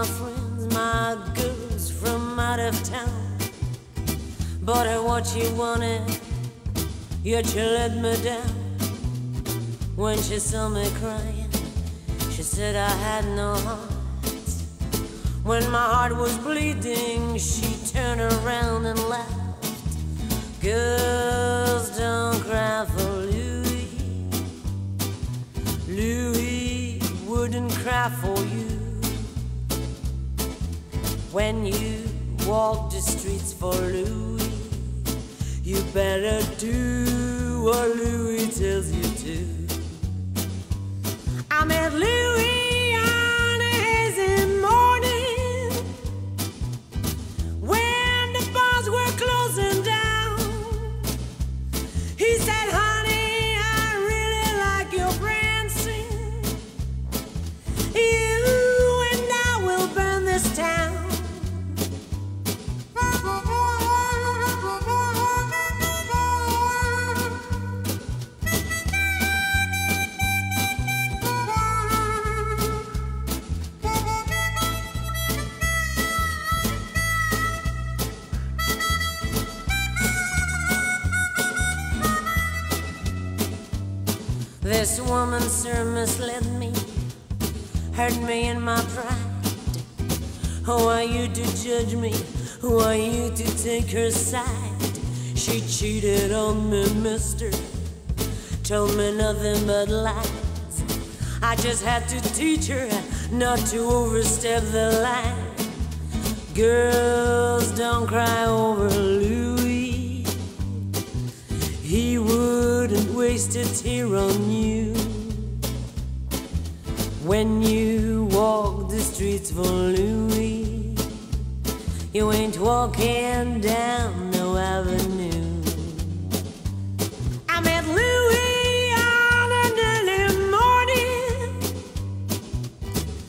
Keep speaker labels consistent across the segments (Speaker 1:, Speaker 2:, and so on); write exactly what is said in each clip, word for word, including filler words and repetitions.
Speaker 1: my friends, my girls from out of town. Bought her what she wanted, yet she let me down. When she saw me crying, she said I had no heart. When my heart was bleeding, she turned around and laughed. Girls don't cry for Louis. Louis wouldn't cry for you. When you walk the streets for Louis, you better do what Louis tells you to. I met Louis on a hazy morning when the bars were closing down. He said, honey, I really like your prancing. You and I will burn this town. This woman, sir, misled me, hurt me in my pride. Who are you to judge me? Who are you to take her side? She cheated on me, mister, told me nothing but lies. I just had to teach her not to overstep the line. Girls, don't cry over Louis. He wouldn't waste a tear on you. When you walk the streets for Louis, you ain't walking down no avenue. I met Louis on an early morning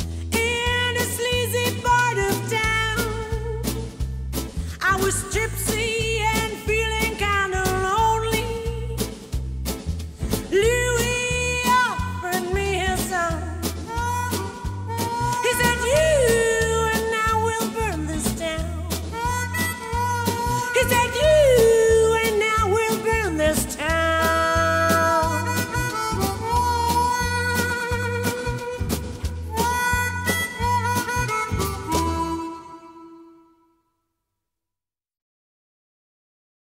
Speaker 1: in a sleazy part of town. I was stripped